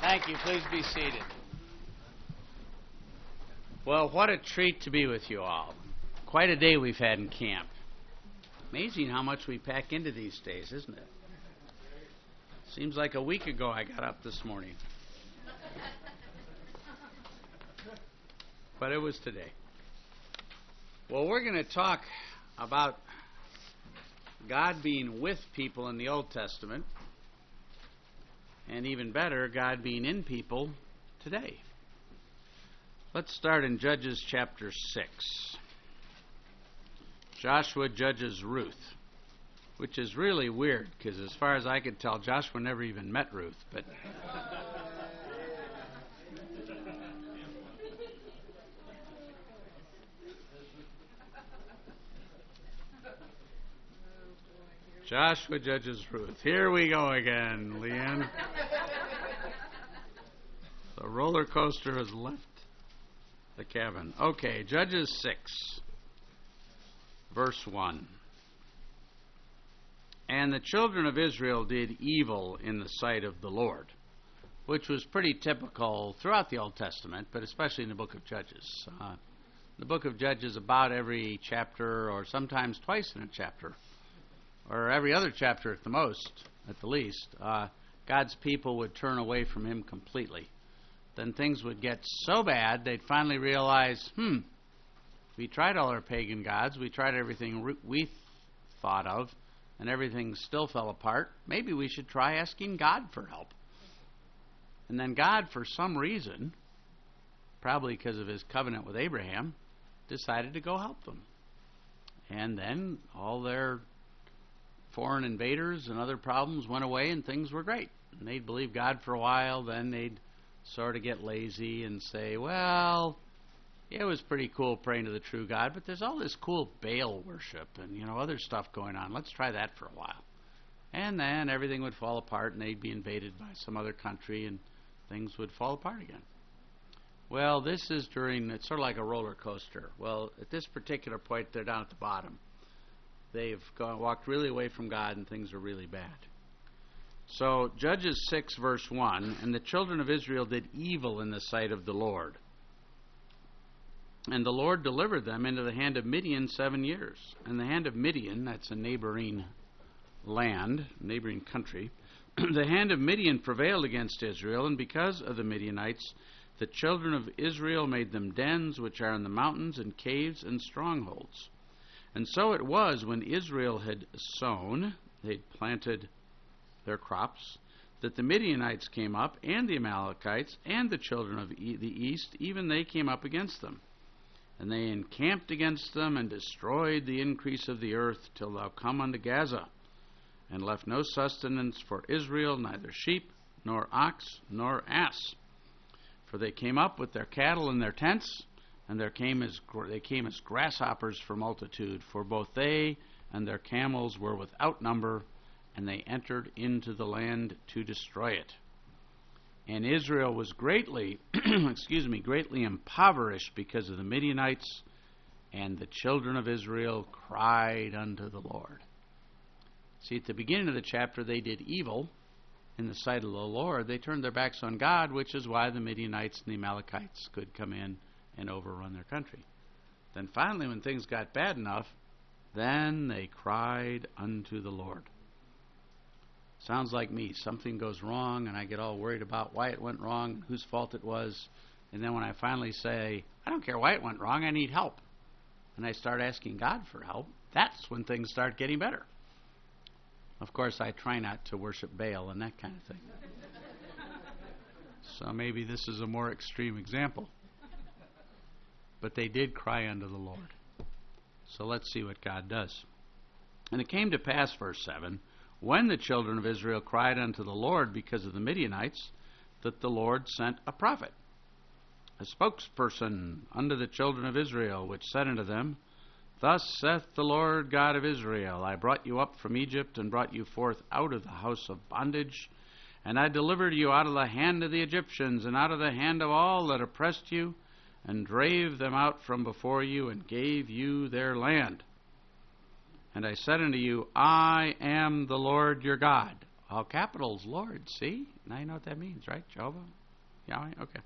Thank you. Please be seated. Well, what a treat to be with you all. Quite a day we've had in camp. Amazing how much we pack into these days, isn't it? Seems like a week ago I got up this morning. But it was today. Well, we're going to talk about God being with people in the Old Testament, and even better, God being in people today. Let's start in Judges chapter 6. Joshua judges Ruth, which is really weird because as far as I could tell, Joshua never even met Ruth. But Joshua judges Ruth. Here we go again, Leanne. The roller coaster has left the cabin. Okay, Judges 6, verse 1. And the children of Israel did evil in the sight of the Lord, which was pretty typical throughout the Old Testament, but especially in the book of Judges. The book of Judges, about every chapter, or sometimes twice in a chapter, or every other chapter at the most, at the least, God's people would turn away from him completely. Then things would get so bad, they'd finally realize, we tried all our pagan gods, we tried everything we thought of, and everything still fell apart. Maybe we should try asking God for help. And then God, for some reason, probably because of his covenant with Abraham, decided to go help them. And then all their foreign invaders and other problems went away and things were great. And they'd believe God for a while, then they'd sort of get lazy and say, well, yeah, it was pretty cool praying to the true God, but there's all this cool Baal worship and, other stuff going on. Let's try that for a while. And then everything would fall apart and they'd be invaded by some other country and things would fall apart again. Well, this is it's sort of like a roller coaster. Well, at this particular point, they're down at the bottom. They've walked really away from God and things are really bad. So, Judges 6, verse 1, and the children of Israel did evil in the sight of the Lord. And the Lord delivered them into the hand of Midian 7 years. And the hand of Midian, that's a neighboring land, neighboring country, the hand of Midian prevailed against Israel, and because of the Midianites, the children of Israel made them dens which are in the mountains and caves and strongholds. And so it was when Israel had sown, they'd planted their crops, that the Midianites came up, and the Amalekites, and the children of the east, even they came up against them. And they encamped against them, and destroyed the increase of the earth, till thou come unto Gaza, and left no sustenance for Israel, neither sheep, nor ox, nor ass. For they came up with their cattle and their tents, and they came as grasshoppers for multitude, for both they and their camels were without number, and they entered into the land to destroy it. And Israel was greatly impoverished because of the Midianites, and the children of Israel cried unto the Lord. See, at the beginning of the chapter, they did evil in the sight of the Lord. They turned their backs on God, which is why the Midianites and the Amalekites could come in and overrun their country. Then finally, when things got bad enough, then they cried unto the Lord. Sounds like me. Something goes wrong, and I get all worried about why it went wrong, whose fault it was. And then when I finally say, I don't care why it went wrong, I need help, and I start asking God for help, that's when things start getting better. Of course, I try not to worship Baal and that kind of thing. So maybe this is a more extreme example. But they did cry unto the Lord. So let's see what God does. And it came to pass, verse 7, when the children of Israel cried unto the Lord because of the Midianites, that the Lord sent a prophet, a spokesperson unto the children of Israel, which said unto them, Thus saith the Lord God of Israel, I brought you up from Egypt, and brought you forth out of the house of bondage, and I delivered you out of the hand of the Egyptians, and out of the hand of all that oppressed you, and drave them out from before you, and gave you their land. And I said unto you, I am the Lord your God. All capitals, Lord. See? Now you know what that means, right? Jehovah? Yahweh? Okay.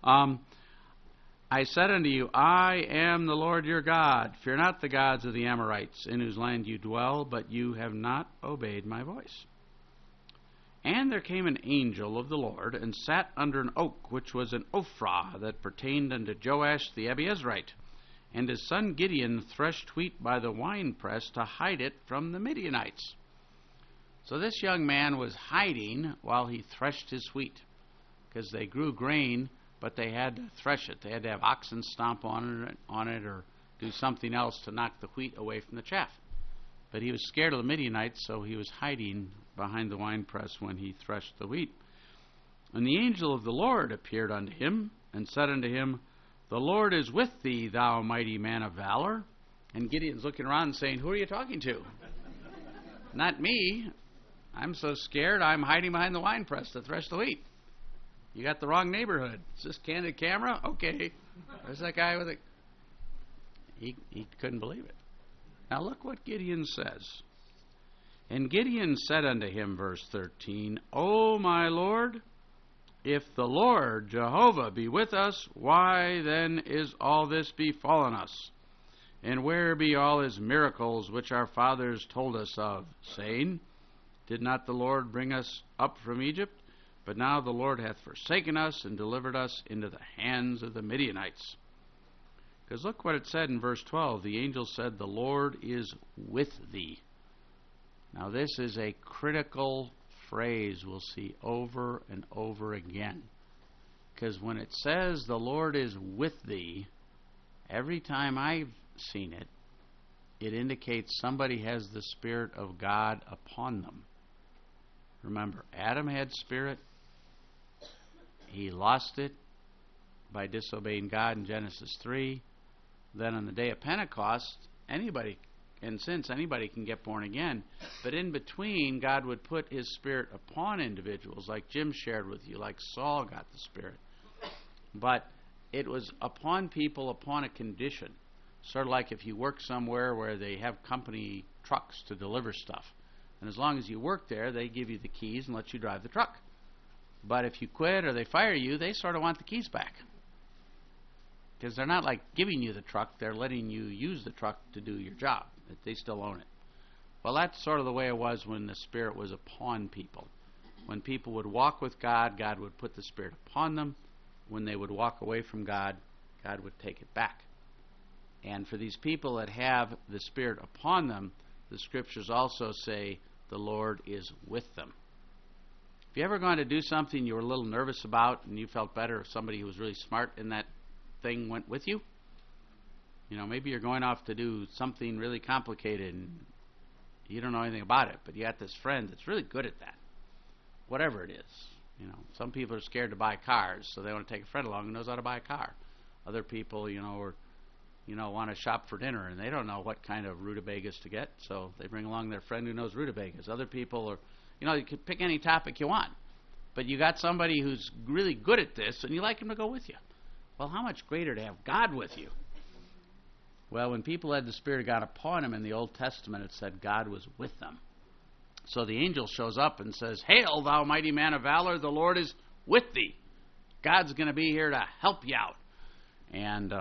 I said unto you, I am the Lord your God. Fear not the gods of the Amorites, in whose land you dwell, but you have not obeyed my voice. And there came an angel of the Lord, and sat under an oak, which was an Ophrah, that pertained unto Joash the Abiezrite. And his son Gideon threshed wheat by the winepress to hide it from the Midianites. So this young man was hiding while he threshed his wheat, because they grew grain, but they had to thresh it. They had to have oxen stomp on it or do something else to knock the wheat away from the chaff. But he was scared of the Midianites, so he was hiding behind the winepress when he threshed the wheat. And the angel of the Lord appeared unto him, and said unto him, The Lord is with thee, thou mighty man of valor. And Gideon's looking around and saying, Who are you talking to? Not me. I'm so scared I'm hiding behind the winepress to thresh the wheat. You got the wrong neighborhood. Is this candid camera? Okay. There's that guy with a... He couldn't believe it. Now look what Gideon says. And Gideon said unto him, verse 13, O my Lord, if the Lord Jehovah be with us, why then is all this befallen us? And where be all his miracles which our fathers told us of, saying, Did not the Lord bring us up from Egypt? But now the Lord hath forsaken us and delivered us into the hands of the Midianites. Because look what it said in verse 12. The angel said, The Lord is with thee. Now this is a critical phrase we'll see over and over again. Because when it says the Lord is with thee, every time I've seen it, it indicates somebody has the Spirit of God upon them. Remember, Adam had spirit. He lost it by disobeying God in Genesis 3. Then on the day of Pentecost, anybody can get born again. But in between, God would put his Spirit upon individuals, like Jim shared with you, like Saul got the Spirit. But it was upon people upon a condition. Sort of like if you work somewhere where they have company trucks to deliver stuff. And as long as you work there, they give you the keys and let you drive the truck. But if you quit or they fire you, they sort of want the keys back. Because they're not like giving you the truck, they're letting you use the truck to do your job. They still own it. Well, that's sort of the way it was when the Spirit was upon people. When people would walk with God, God would put the Spirit upon them. When they would walk away from God, God would take it back. And for these people that have the Spirit upon them, the Scriptures also say the Lord is with them. If you ever gone to do something you were a little nervous about and you felt better if somebody who was really smart in that thing went with you? You know, maybe you're going off to do something really complicated and you don't know anything about it, but you got this friend that's really good at that. Whatever it is. You know, some people are scared to buy cars, so they want to take a friend along who knows how to buy a car. Other people, want to shop for dinner and they don't know what kind of rutabagas to get, so they bring along their friend who knows rutabagas. Other people are, you can pick any topic you want, but you got somebody who's really good at this and you like him to go with you. Well, how much greater to have God with you? Well, when people had the Spirit of God upon them in the Old Testament, it said God was with them. So the angel shows up and says, Hail, thou mighty man of valor, the Lord is with thee. God's going to be here to help you out. And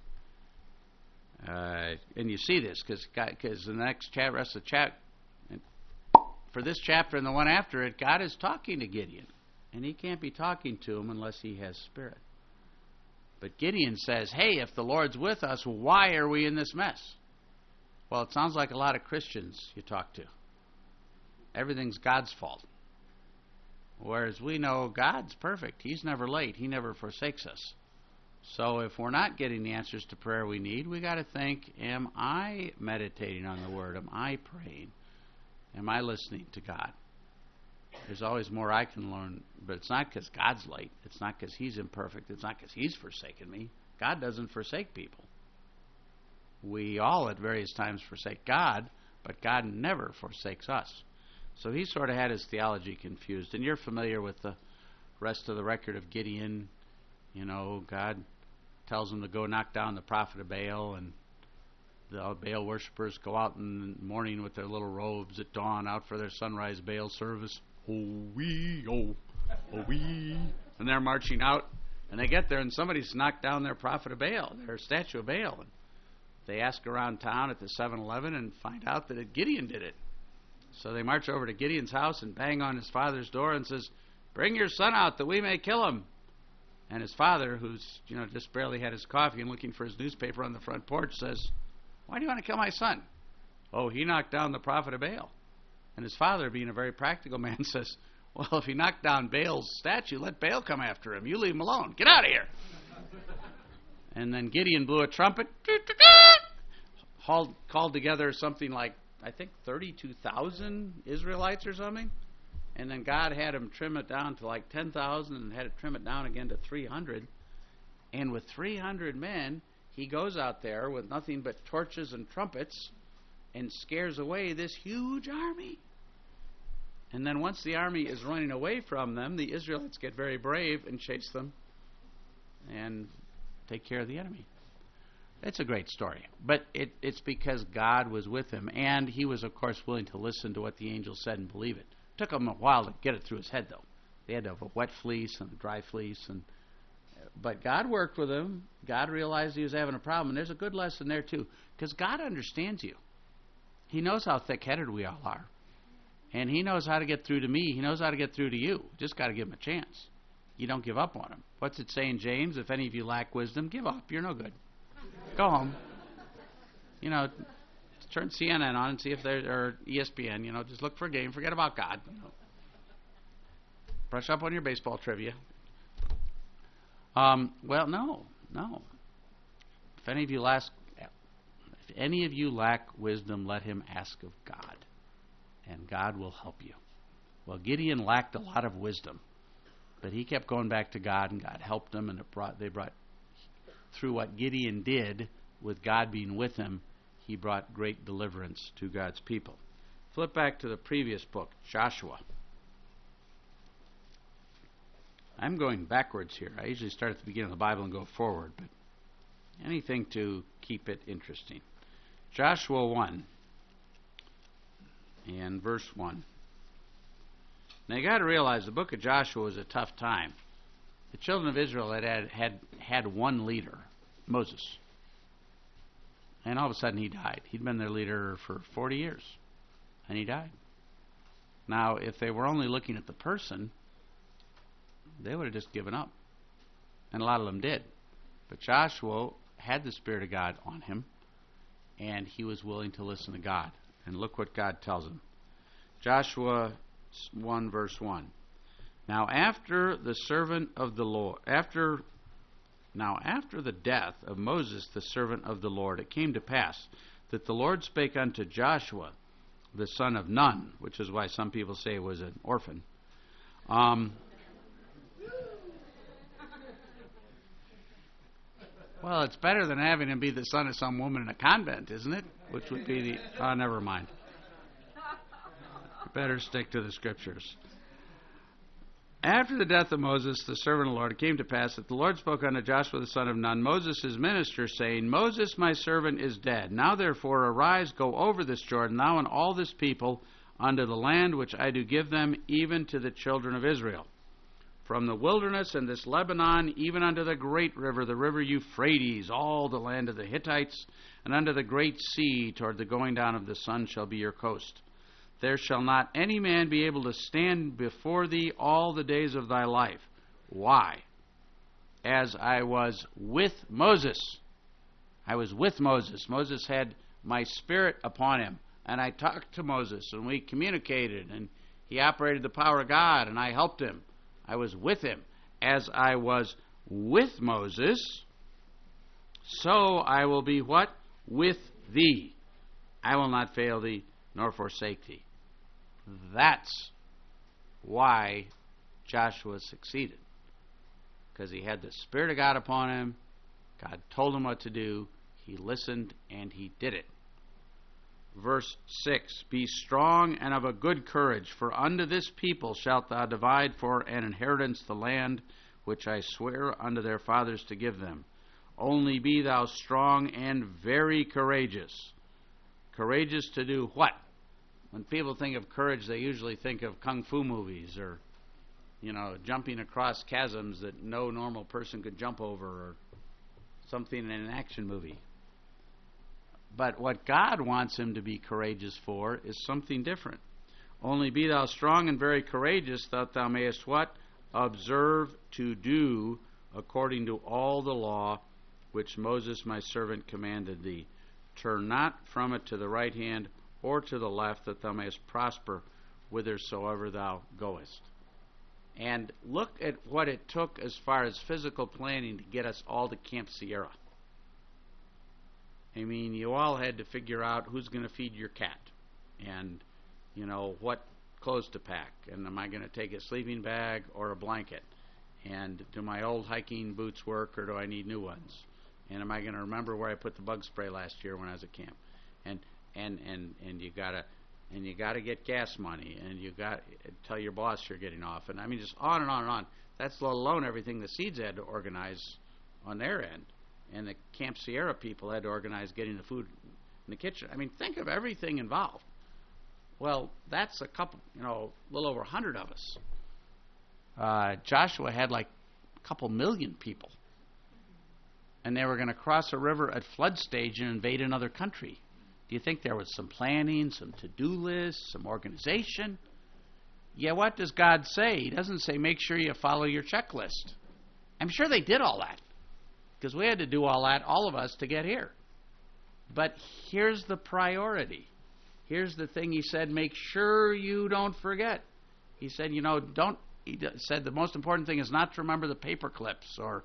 you see this, because in the next rest of the chapter, for this chapter and the one after it, God is talking to Gideon. And he can't be talking to him unless he has Spirit. But Gideon says, Hey, if the Lord's with us, why are we in this mess? Well, it sounds like a lot of Christians you talk to. Everything's God's fault. Whereas we know God's perfect. He's never late. He never forsakes us. So if we're not getting the answers to prayer we need, we got to think, am I meditating on the Word? Am I praying? Am I listening to God? There's always more I can learn, but it's not because God's late. It's not because He's imperfect. It's not because He's forsaken me. God doesn't forsake people. We all at various times forsake God, but God never forsakes us. So he sort of had his theology confused. And you're familiar with the rest of the record of Gideon. God tells him to go knock down the prophet of Baal, and the Baal worshippers go out in the morning with their little robes at dawn out for their sunrise Baal service. oh wee, oh wee. And they're marching out, and they get there, and somebody's knocked down their prophet of Baal, their statue of Baal. And they ask around town at the 7-Eleven and find out that Gideon did it. So they march over to Gideon's house and bang on his father's door and says, "Bring your son out that we may kill him." And his father, who's just barely had his coffee and looking for his newspaper on the front porch, says, "Why do you want to kill my son?" "Oh, he knocked down the prophet of Baal." And his father, being a very practical man, says, "Well, if he knocked down Baal's statue, let Baal come after him. You leave him alone. Get out of here." And then Gideon blew a trumpet, called together something like, I think, 32,000 Israelites or something. And then God had him trim it down to like 10,000 and had to trim it down again to 300. And with 300 men, he goes out there with nothing but torches and trumpets and scares away this huge army. And then once the army is running away from them, the Israelites get very brave and chase them and take care of the enemy. It's a great story. But it's because God was with him. And he was, of course, willing to listen to what the angel said and believe it. Took him a while to get it through his head, though. They had to have a wet fleece and a dry fleece. But God worked with him. God realized he was having a problem. And there's a good lesson there, too. Because God understands you. He knows how thick-headed we all are. And he knows how to get through to me. He knows how to get through to you. Just got to give him a chance. You don't give up on him. What's it say in James? If any of you lack wisdom, give up. You're no good. Go home. Turn CNN on and see if there's, or ESPN, just look for a game. Forget about God. Brush up on your baseball trivia. Well, no. If any of you lack wisdom, let him ask of God, and God will help you. Well, Gideon lacked a lot of wisdom, but he kept going back to God, and God helped him, and they brought through what Gideon did with God being with him. He brought great deliverance to God's people. Flip back to the previous book, Joshua. I'm going backwards here. I usually start at the beginning of the Bible and go forward, but anything to keep it interesting. Joshua 1 and verse 1. Now you got to realize the book of Joshua was a tough time. The children of Israel had one leader, Moses. And all of a sudden he died. He'd been their leader for 40 years. And he died. Now, if they were only looking at the person, they would have just given up. And a lot of them did. But Joshua had the Spirit of God on him, and he was willing to listen to God. And look what God tells him. Joshua 1 verse 1. Now after the death of Moses the servant of the Lord, it came to pass that the Lord spake unto Joshua, the son of Nun, which is why some people say it was an orphan. Well, it's better than having him be the son of some woman in a convent, isn't it? Which would be never mind. Better stick to the scriptures. After the death of Moses, the servant of the Lord, it came to pass that the Lord spoke unto Joshua the son of Nun, Moses his minister, saying, Moses my servant is dead. Now therefore arise, go over this Jordan, thou and all this people, unto the land which I do give them, even to the children of Israel. From the wilderness and this Lebanon, even unto the great river, the river Euphrates, all the land of the Hittites, and unto the great sea, toward the going down of the sun shall be your coast. There shall not any man be able to stand before thee all the days of thy life. Why? As I was with Moses. I was with Moses. Moses had my spirit upon him. And I talked to Moses, and we communicated, and he operated the power of God, and I helped him. I was with him. As I was with Moses, so I will be what? With thee. I will not fail thee, nor forsake thee. That's why Joshua succeeded. Because he had the Spirit of God upon him. God told him what to do. He listened and he did it. Verse 6, Be strong and of a good courage, for unto this people shalt thou divide for an inheritance the land which I swear unto their fathers to give them. Only be thou strong and very courageous. Courageous to do what? When people think of courage, they usually think of kung fu movies or, jumping across chasms that no normal person could jump over or something in an action movie. But what God wants him to be courageous for is something different. Only be thou strong and very courageous, that thou mayest what? Observe to do according to all the law which Moses my servant commanded thee. Turn not from it to the right hand or to the left, that thou mayest prosper whithersoever thou goest. And look at what it took as far as physical planning to get us all to Camp Sierra. I mean, you all had to figure out who's going to feed your cat and, what clothes to pack. And am I going to take a sleeping bag or a blanket? And do my old hiking boots work, or do I need new ones? And am I going to remember where I put the bug spray last year when I was at camp? And you gotta get gas money, and you got to tell your boss you're getting off, and I mean just on and on and on. That's let alone everything the Seeds had to organize on their end, and the Camp Sierra people had to organize getting the food in the kitchen. I mean, think of everything involved. Well, that's a couple, a little over 100 of us. Joshua had like a couple million people, and they were going to cross a river at flood stage and invade another country. Do you think there was some planning, some to-do lists, some organization? Yeah, what does God say? He doesn't say make sure you follow your checklist. I'm sure they did all that, because we had to do all that, all of us, to get here. But here's the priority. Here's the thing he said, make sure you don't forget. He said, he said the most important thing is not to remember the paper clips or,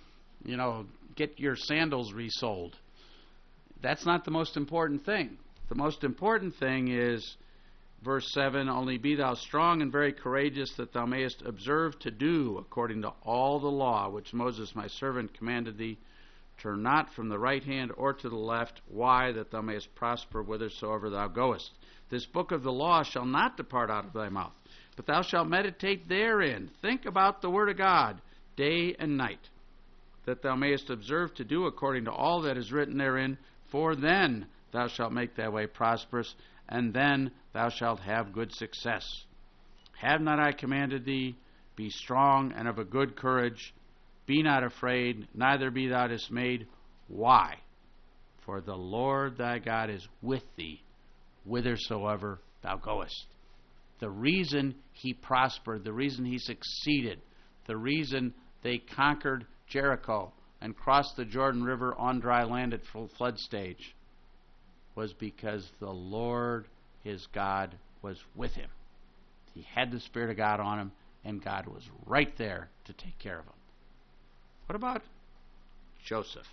get your sandals resold. That's not the most important thing. The most important thing is, verse 7, only be thou strong and very courageous, that thou mayest observe to do according to all the law which Moses my servant commanded thee. Turn not from the right hand or to the left. Why? That thou mayest prosper whithersoever thou goest. This book of the law shall not depart out of thy mouth, but thou shalt meditate therein. Think about the word of God day and night, that thou mayest observe to do according to all that is written therein. For then thou shalt make thy way prosperous, and then thou shalt have good success. Have not I commanded thee? Be strong and of a good courage. Be not afraid, neither be thou dismayed. Why? For the Lord thy God is with thee, whithersoever thou goest. The reason he prospered, the reason he succeeded, the reason they conquered Jericho and crossed the Jordan River on dry land at full flood stage was because the Lord, his God, was with him. He had the Spirit of God on him, and God was right there to take care of him. What about Joseph?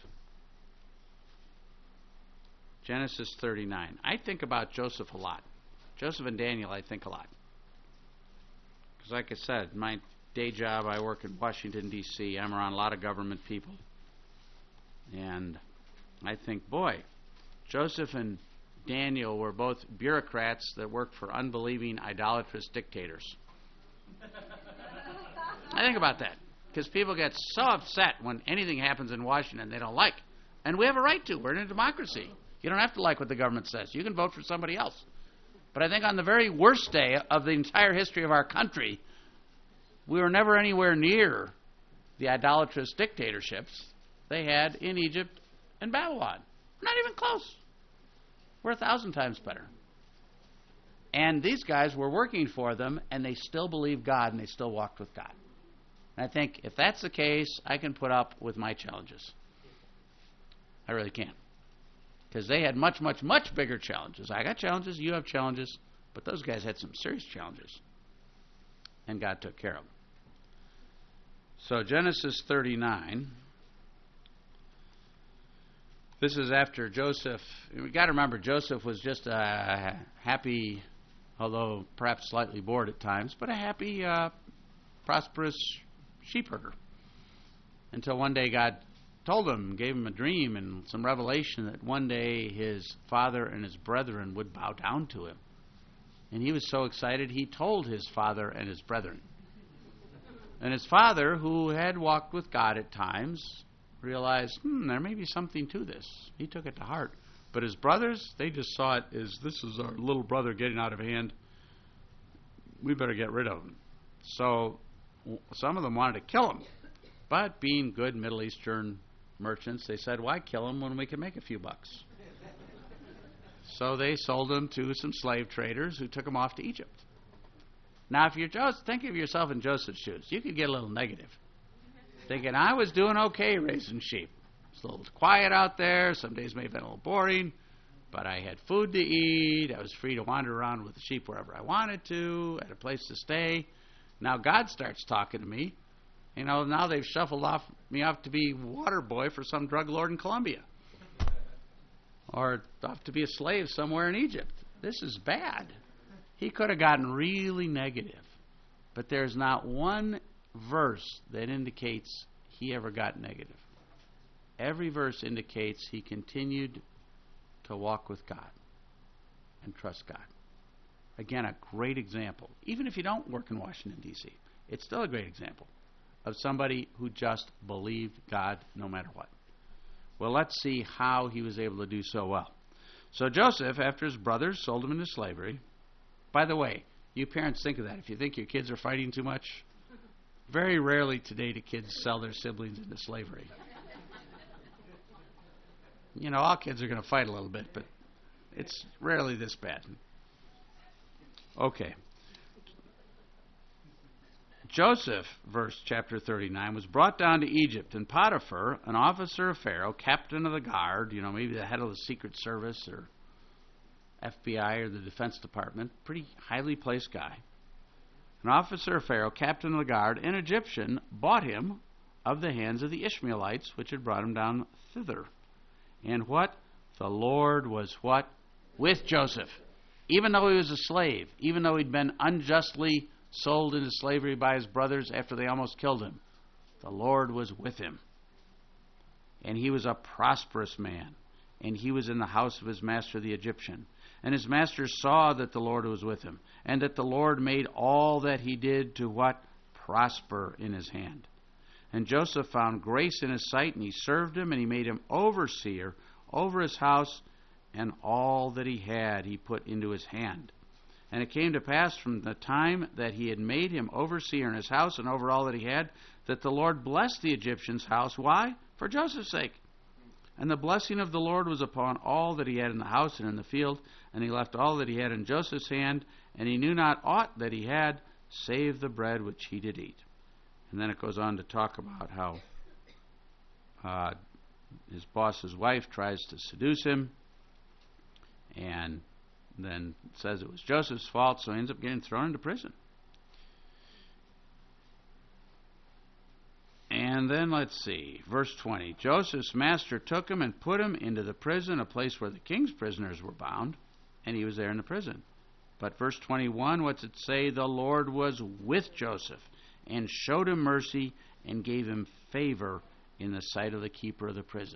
Genesis 39. I think about Joseph a lot. Joseph and Daniel, I think a lot. Because like I said, my day job, I work in Washington, D.C. I'm around a lot of government people. And I think, boy, Joseph and Daniel were both bureaucrats that worked for unbelieving, idolatrous dictators. I think about that, because people get so upset when anything happens in Washington they don't like. And we have a right to. We're in a democracy. You don't have to like what the government says. You can vote for somebody else. But I think on the very worst day of the entire history of our country, we were never anywhere near the idolatrous dictatorships they had in Egypt and Babylon. Not even close. We're 1,000 times better. And these guys were working for them, and they still believed God, and they still walked with God. And I think if that's the case, I can put up with my challenges. I really can. Because they had much, much, much bigger challenges. I got challenges, you have challenges, but those guys had some serious challenges. And God took care of them. So Genesis 39. This is after Joseph. We've got to remember, Joseph was just a happy, although perhaps slightly bored at times, but a happy, prosperous sheepherder. Until one day God told him, gave him a dream and some revelation that one day his father and his brethren would bow down to him. And he was so excited, he told his father and his brethren. And his father, who had walked with God at times, realized, there may be something to this. He took it to heart. But his brothers, they just saw it as, this is our little brother getting out of hand. We better get rid of him. So some of them wanted to kill him. But being good Middle Eastern merchants, they said, why kill him when we can make a few bucks? So they sold him to some slave traders who took him off to Egypt. Now, if you're think of yourself in Joseph's shoes, you could get a little negative. Thinking, I was doing okay raising sheep. It's a little quiet out there. Some days may have been a little boring, but I had food to eat. I was free to wander around with the sheep wherever I wanted to, had a place to stay. Now God starts talking to me. Now they've shuffled me off to be water boy for some drug lord in Colombia. Or off to be a slave somewhere in Egypt. This is bad. He could have gotten really negative. But there's not one verse that indicates he ever got negative. Every verse indicates he continued to walk with God and trust God. Again, a great example. Even if you don't work in Washington, D.C., it's still a great example of somebody who just believed God no matter what. Well, let's see how he was able to do so well. So Joseph, after his brothers sold him into slavery, by the way, you parents think of that. If you think your kids are fighting too much, very rarely today do kids sell their siblings into slavery. All kids are going to fight a little bit, but it's rarely this bad. Okay. Joseph, chapter 39, was brought down to Egypt, and Potiphar, an officer of Pharaoh, captain of the guard, maybe the head of the Secret Service or FBI or the Defense Department, pretty highly placed guy. An officer of Pharaoh, captain of the guard, an Egyptian, bought him of the hands of the Ishmaelites, which had brought him down thither. And what? The Lord was what? With Joseph. Even though he was a slave, even though he'd been unjustly sold into slavery by his brothers after they almost killed him, the Lord was with him. And he was a prosperous man, and he was in the house of his master the Egyptian. And his master saw that the Lord was with him, and that the Lord made all that he did to what? Prosper in his hand. And Joseph found grace in his sight, and he served him, and he made him overseer over his house, and all that he had he put into his hand. And it came to pass from the time that he had made him overseer in his house and over all that he had, that the Lord blessed the Egyptian's house. Why? For Joseph's sake. And the blessing of the Lord was upon all that he had in the house and in the field, and he left all that he had in Joseph's hand, and he knew not aught that he had, save the bread which he did eat. And then it goes on to talk about how his boss's wife tries to seduce him, and then says it was Joseph's fault, so he ends up getting thrown into prison. And then let's see, verse 20. Joseph's master took him and put him into the prison, a place where the king's prisoners were bound, and he was there in the prison. But verse 21, what's it say? The Lord was with Joseph and showed him mercy and gave him favor in the sight of the keeper of the prison.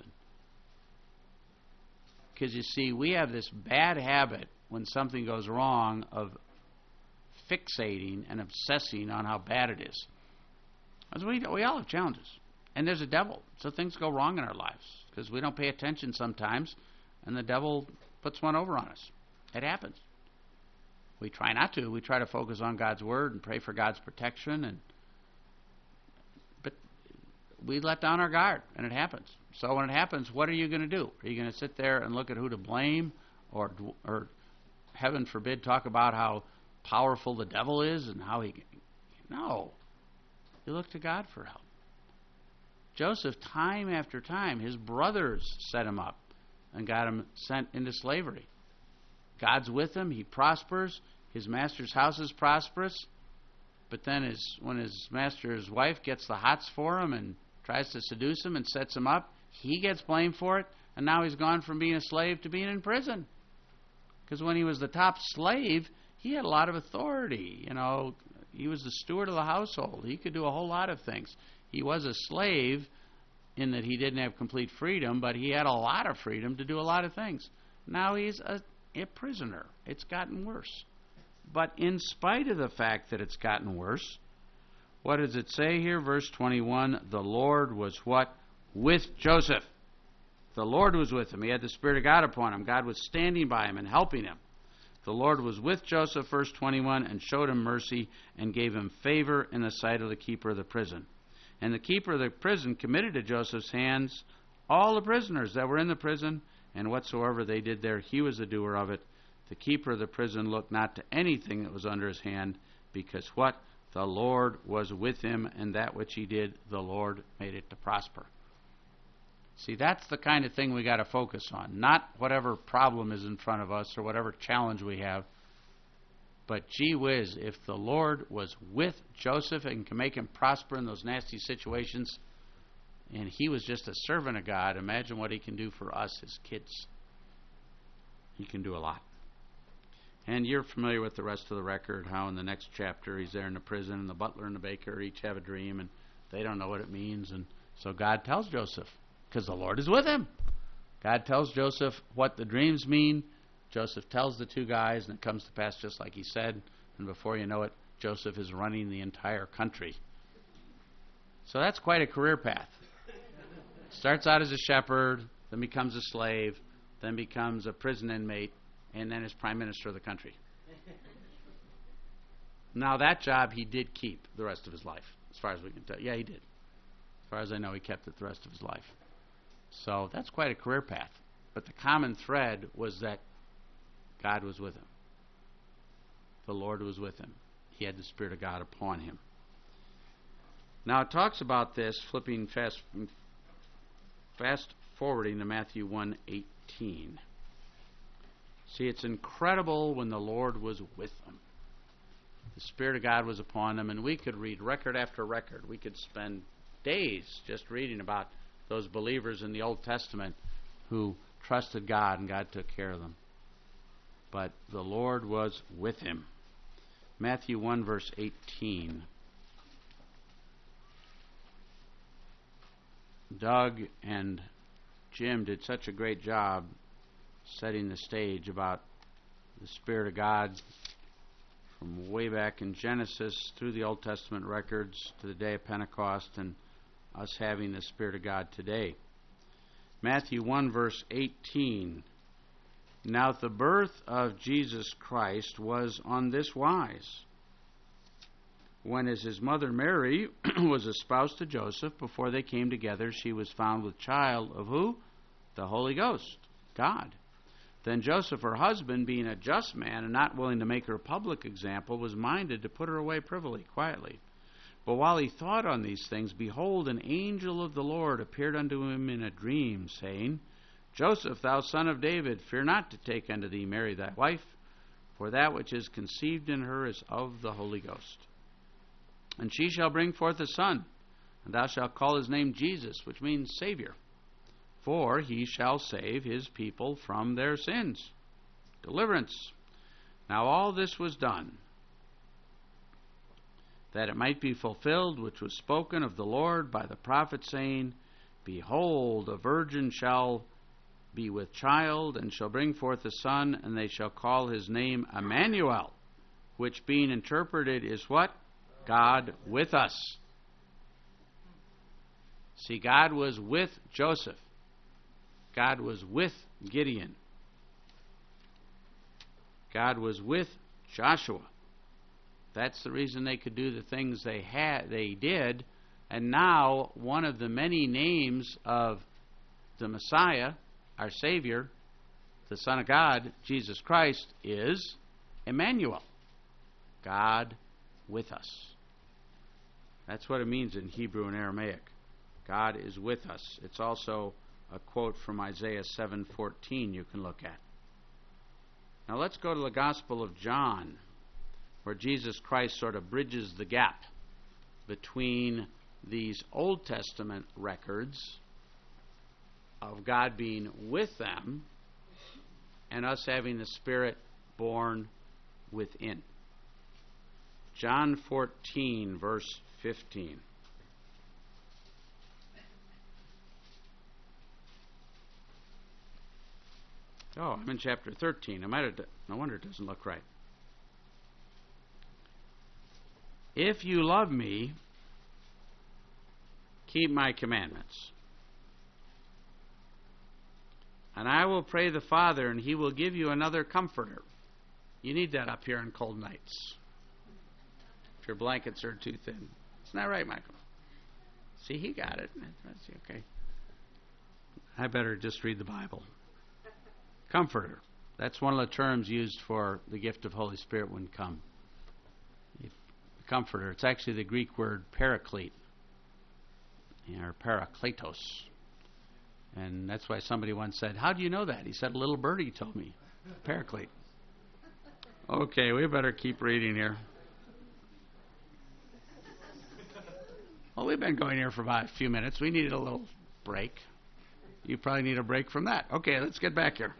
Because you see, we have this bad habit when something goes wrong of fixating and obsessing on how bad it is. As we all have challenges. And there's a devil. So things go wrong in our lives because we don't pay attention sometimes, and the devil puts one over on us. It happens. We try not to. We try to focus on God's Word and pray for God's protection, but we let down our guard, and it happens. So when it happens, what are you going to do? Are you going to sit there and look at who to blame, or heaven forbid, talk about how powerful the devil is and how he... No. You look to God for help. Joseph, time after time, his brothers set him up and got him sent into slavery. God's with him. He prospers. His master's house is prosperous. But then when his master's wife gets the hots for him and tries to seduce him and sets him up, he gets blamed for it. And now he's gone from being a slave to being in prison. Because when he was the top slave, he had a lot of authority. He was the steward of the household. He could do a whole lot of things. He was a slave in that he didn't have complete freedom, but he had a lot of freedom to do a lot of things. Now he's a prisoner. It's gotten worse. But in spite of the fact that it's gotten worse, what does it say here? Verse 21, the Lord was what? With Joseph. The Lord was with him. He had the Spirit of God upon him. God was standing by him and helping him. The Lord was with Joseph, verse 21, and showed him mercy and gave him favor in the sight of the keeper of the prison. And the keeper of the prison committed to Joseph's hands all the prisoners that were in the prison, and whatsoever they did there, he was the doer of it. The keeper of the prison looked not to anything that was under his hand, because what? The Lord was with him, and that which he did, the Lord made it to prosper. See, that's the kind of thing we got to focus on. Not whatever problem is in front of us or whatever challenge we have. But gee whiz, if the Lord was with Joseph and can make him prosper in those nasty situations, and he was just a servant of God, imagine what he can do for us, his kids. He can do a lot. And you're familiar with the rest of the record, how in the next chapter he's there in the prison, and the butler and the baker each have a dream, and they don't know what it means. And so God tells Joseph, because the Lord is with him. God tells Joseph what the dreams mean. Joseph tells the two guys, and it comes to pass just like he said. And before you know it, Joseph is running the entire country. So that's quite a career path. Starts out as a shepherd, then becomes a slave, then becomes a prison inmate, and then is prime minister of the country. Now that job he did keep the rest of his life, as far as we can tell. Yeah, he did. As far as I know, he kept it the rest of his life. So that's quite a career path. But the common thread was that God was with him. The Lord was with him. He had the Spirit of God upon him. Now it talks about this, flipping fast forwarding to Matthew 1:18. See, it's incredible when the Lord was with them. The Spirit of God was upon them, and we could read record after record. We could spend days just reading about those believers in the Old Testament who trusted God and God took care of them. But the Lord was with him. Matthew 1, verse 18. Doug and Jim did such a great job setting the stage about the Spirit of God from way back in Genesis through the Old Testament records to the day of Pentecost and us having the Spirit of God today. Matthew 1, verse 18. Now the birth of Jesus Christ was on this wise. When as his mother Mary was espoused to Joseph, before they came together, she was found with child of who? The Holy Ghost, God. Then Joseph, her husband, being a just man and not willing to make her a public example, was minded to put her away privily, quietly. But while he thought on these things, behold, an angel of the Lord appeared unto him in a dream, saying, Joseph, thou son of David, fear not to take unto thee Mary thy wife, for that which is conceived in her is of the Holy Ghost. And she shall bring forth a son, and thou shalt call his name Jesus, which means Savior. For he shall save his people from their sins. Deliverance. Now all this was done, that it might be fulfilled, which was spoken of the Lord by the prophet, saying, Behold, a virgin shall be with child, and shall bring forth a son, and they shall call his name Emmanuel, which being interpreted is what? God with us. See, God was with Joseph. God was with Gideon. God was with Joshua. That's the reason they could do the things they did. And now one of the many names of the Messiah, our Savior, the Son of God, Jesus Christ, is Emmanuel. God with us. That's what it means in Hebrew and Aramaic. God is with us. It's also a quote from Isaiah 7:14 you can look at. Now let's go to the Gospel of John, where Jesus Christ sort of bridges the gap between these Old Testament records of God being with them and us having the Spirit born within. John 14, verse 15. Oh, I'm in chapter 13. No wonder it doesn't look right. If you love me, keep my commandments. And I will pray the Father, and he will give you another comforter. You need that up here on cold nights, if your blankets are too thin. Isn't that right, Michael? See, he got it. That's okay. I better just read the Bible. Comforter. That's one of the terms used for the gift of Holy Spirit when come. Comforter. It's actually the Greek word paraclete, or parakletos. And that's why somebody once said, "How do you know that?" He said, "A little birdie told me." Paraclete. Okay, we better keep reading here. Well, we've been going here for about a few minutes. We needed a little break. You probably need a break from that. Okay, let's get back here.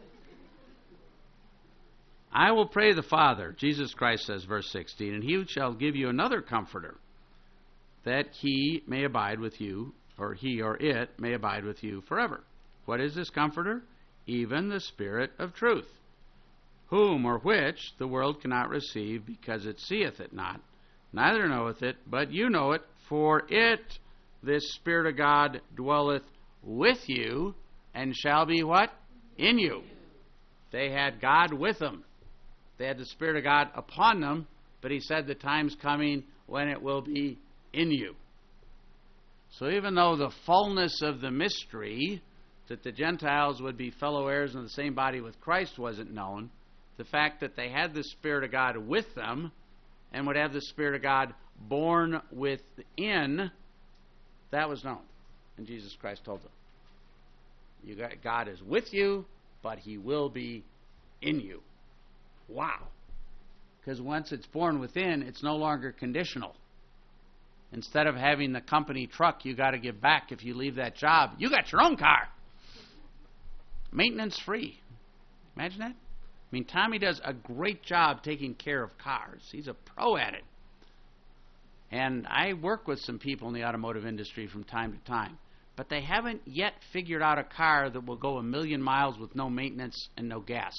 I will pray the Father, Jesus Christ says, verse 16, and he shall give you another comforter, that he may abide with you, or he or it may abide with you forever. What is this comforter? Even the Spirit of truth, whom or which the world cannot receive, because it seeth it not, neither knoweth it, but you know it, for it, this Spirit of God, dwelleth with you, and shall be what? In you. They had God with them. They had the Spirit of God upon them, but he said the time's coming when it will be in you. So even though the fullness of the mystery, that the Gentiles would be fellow heirs in the same body with Christ, wasn't known, the fact that they had the Spirit of God with them and would have the Spirit of God born within, that was known. And Jesus Christ told them, God is with you, but he will be in you. Wow. Because once it's born within, it's no longer conditional. Instead of having the company truck you got to give back if you leave that job, you got your own car. Maintenance free. Imagine that. I mean, Tommy does a great job taking care of cars. He's a pro at it. And I work with some people in the automotive industry from time to time. But they haven't yet figured out a car that will go 1,000,000 miles with no maintenance and no gas.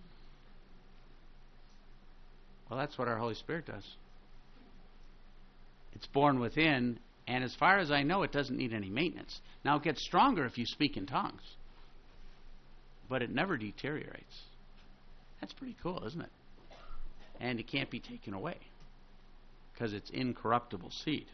Well, that's what our Holy Spirit does. It's born within, and as far as I know, it doesn't need any maintenance. Now, it gets stronger if you speak in tongues, but it never deteriorates. That's pretty cool, isn't it? And it can't be taken away because it's incorruptible seed.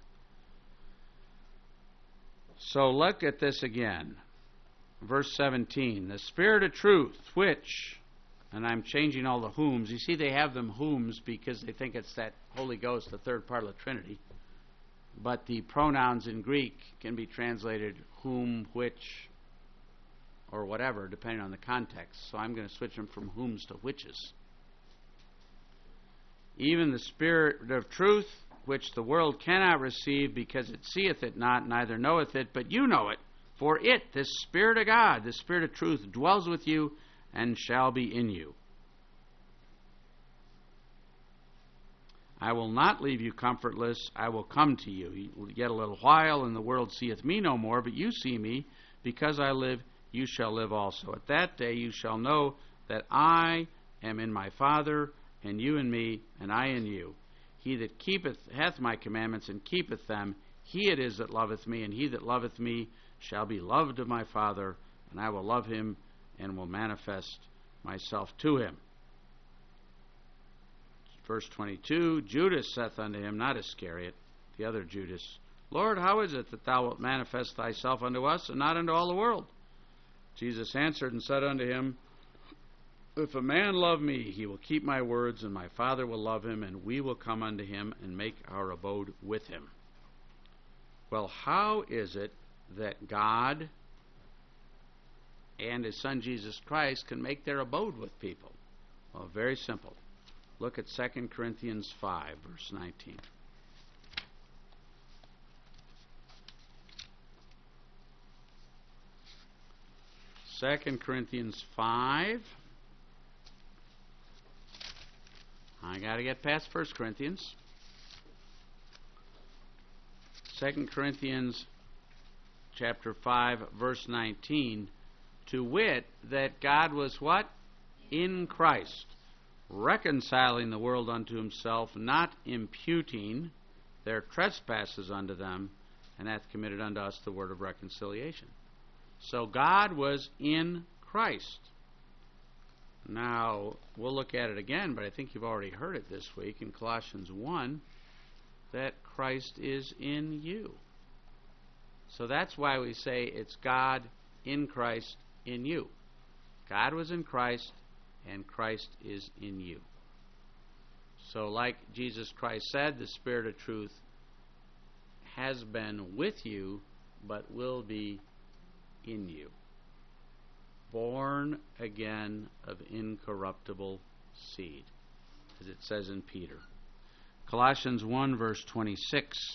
So look at this again. Verse 17. The Spirit of truth, which, and I'm changing all the whom's. You see, they have them whom's because they think it's that Holy Ghost, the third part of the Trinity. But the pronouns in Greek can be translated whom, which, or whatever, depending on the context. So I'm going to switch them from whom's to whiches. Even the Spirit of truth, which the world cannot receive, because it seeth it not, neither knoweth it, but you know it. For it, this Spirit of God, the Spirit of truth, dwells with you and shall be in you. I will not leave you comfortless. I will come to you. Yet a little while, and the world seeth me no more, but you see me. Because I live, you shall live also. At that day you shall know that I am in my Father, and you in me, and I in you. He that hath my commandments and keepeth them, he it is that loveth me, and he that loveth me shall be loved of my Father, and I will love him, and will manifest myself to him. Verse 22, Judas saith unto him, not Iscariot, the other Judas, Lord, how is it that thou wilt manifest thyself unto us, and not unto all the world? Jesus answered and said unto him, if a man love me, he will keep my words, and my Father will love him, and we will come unto him and make our abode with him. Well, how is it that God and his Son Jesus Christ can make their abode with people? Well, very simple. Look at 2 Corinthians 5, verse 19. Second Corinthians 5. I got to get past 1 Corinthians. 2 Corinthians chapter 5, verse 19. To wit, that God was what? In Christ, reconciling the world unto himself, not imputing their trespasses unto them, and hath committed unto us the word of reconciliation. So God was in Christ. Now, we'll look at it again, but I think you've already heard it this week in Colossians 1, that Christ is in you. So that's why we say it's God in Christ in you. God was in Christ, and Christ is in you. So like Jesus Christ said, the Spirit of truth has been with you, but will be in you. Born again of incorruptible seed, as it says in Peter. Colossians 1, verse 26.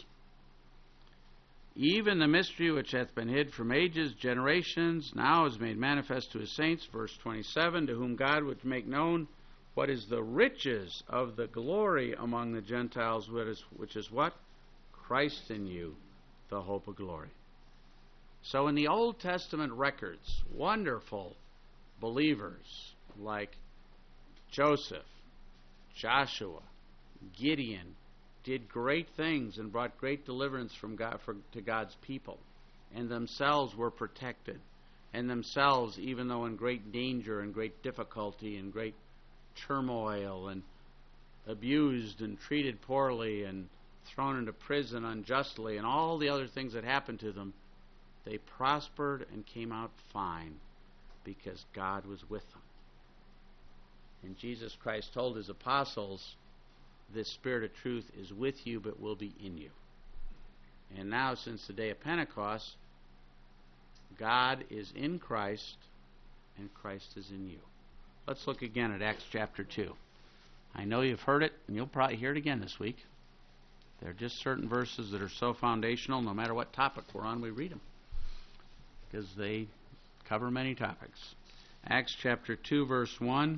Even the mystery which hath been hid from ages, generations, now is made manifest to his saints. Verse 27, to whom God would make known what is the riches of the glory among the Gentiles, which is what? Christ in you, the hope of glory. So in the Old Testament records, wonderful believers like Joseph, Joshua, Gideon, did great things and brought great deliverance from God to God's people, and themselves were protected, and themselves, even though in great danger and great difficulty and great turmoil and abused and treated poorly and thrown into prison unjustly and all the other things that happened to them, they prospered and came out fine because God was with them. And Jesus Christ told his apostles, this Spirit of truth is with you but will be in you. And now, since the day of Pentecost, God is in Christ and Christ is in you. Let's look again at Acts chapter 2. I know you've heard it, and you'll probably hear it again this week. There are just certain verses that are so foundational, no matter what topic we're on, we read them, because they cover many topics. Acts chapter 2, verse 1.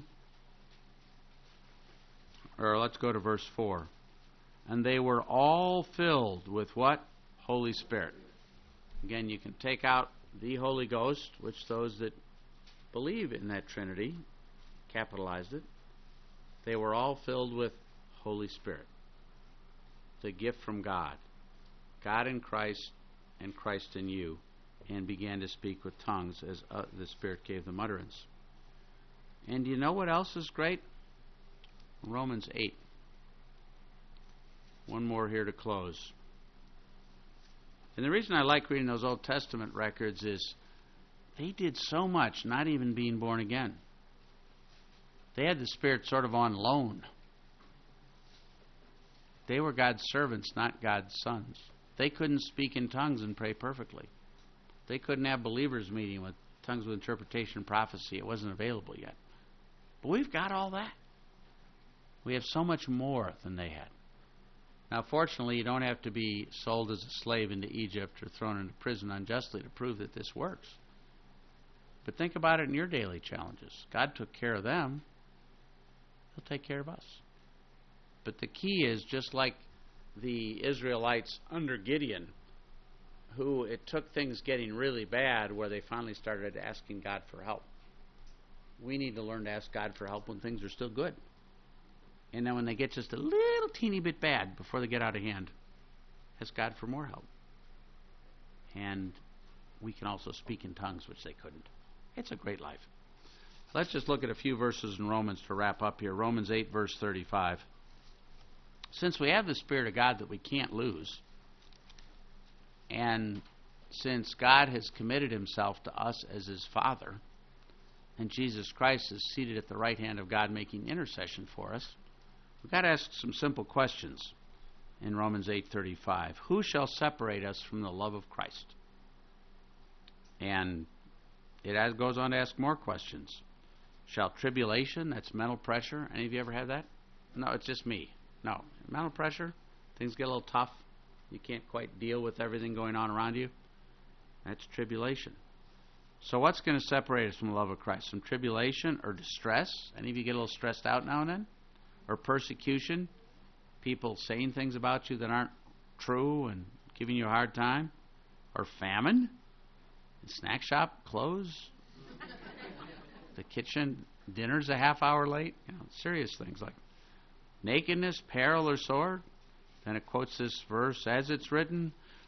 Or let's go to verse 4. And they were all filled with what? Holy Spirit. Again, you can take out the Holy Ghost, which those that believe in that Trinity capitalized it. They were all filled with Holy Spirit, the gift from God. God in Christ and Christ in you, and began to speak with tongues as the Spirit gave them utterance. And do you know what else is great? Romans 8. One more here to close. And the reason I like reading those Old Testament records is they did so much not even being born again. They had the Spirit sort of on loan. They were God's servants, not God's sons. They couldn't speak in tongues and pray perfectly. They couldn't have believers meeting with tongues with interpretation and prophecy. It wasn't available yet. But we've got all that. We have so much more than they had. Now, fortunately, you don't have to be sold as a slave into Egypt or thrown into prison unjustly to prove that this works. But think about it in your daily challenges. God took care of them. He'll take care of us. But the key is, just like the Israelites under Gideon, who it took things getting really bad where they finally started asking God for help. We need to learn to ask God for help when things are still good. And then when they get just a little teeny bit bad before they get out of hand, ask God for more help. And we can also speak in tongues, which they couldn't. It's a great life. Let's just look at a few verses in Romans to wrap up here. Romans 8, verse 35. Since we have the Spirit of God that we can't lose, and since God has committed himself to us as his Father, and Jesus Christ is seated at the right hand of God making intercession for us, we've got to ask some simple questions in Romans 8:35. Who shall separate us from the love of Christ? And it goes on to ask more questions. Shall tribulation, that's mental pressure, any of you ever had that? No, it's just me. No. Mental pressure, things get a little tough. You can't quite deal with everything going on around you. That's tribulation. So what's going to separate us from the love of Christ? Some tribulation or distress? Any of you get a little stressed out now and then? Or persecution? People saying things about you that aren't true and giving you a hard time? Or famine? The snack shop closed? The kitchen dinner's a half hour late? Serious things like nakedness, peril, or sword. Then it quotes this verse, as it's written,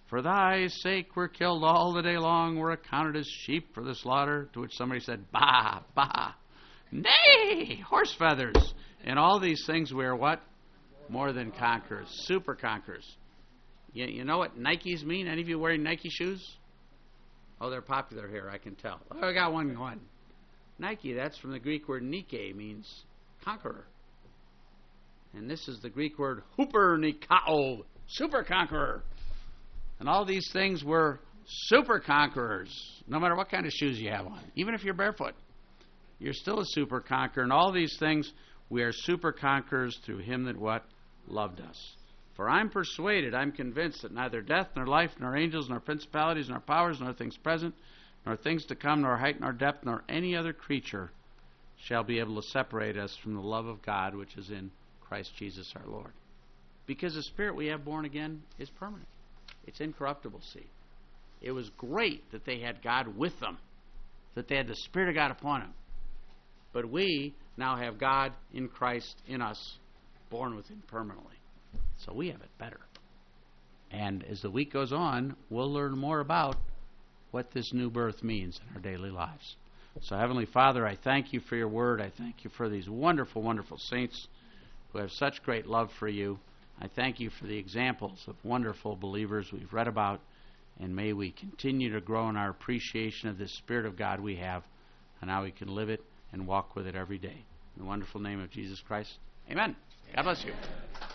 For thy sake we're killed all the day long. We're accounted as sheep for the slaughter. To which somebody said, bah, bah. Nay, horse feathers. In all these things we are what? More than conquerors. Super conquerors. You know what Nikes mean? Any of you wearing Nike shoes? Oh, they're popular here, I can tell. Oh, I got one going. Nike, that's from the Greek word Nike, means conqueror. And this is the Greek word hupernikao, super conqueror. And all these things were super conquerors, no matter what kind of shoes you have on. Even if you're barefoot, you're still a super conqueror. And all these things, we are super conquerors through him that what? Loved us. For I'm persuaded, I'm convinced that neither death, nor life, nor angels, nor principalities, nor powers, nor things present, nor things to come, nor height, nor depth, nor any other creature shall be able to separate us from the love of God which is in Christ Jesus our Lord. Because the Spirit we have born again is permanent. It's incorruptible, see. It was great that they had God with them, that they had the Spirit of God upon them. But we now have God in Christ in us, born with him permanently. So we have it better. And as the week goes on, we'll learn more about what this new birth means in our daily lives. So Heavenly Father, I thank you for your word. I thank you for these wonderful, wonderful saints who have such great love for you. I thank you for the examples of wonderful believers we've read about, and may we continue to grow in our appreciation of this Spirit of God we have, and how we can live it and walk with it every day. In the wonderful name of Jesus Christ, amen. God bless you.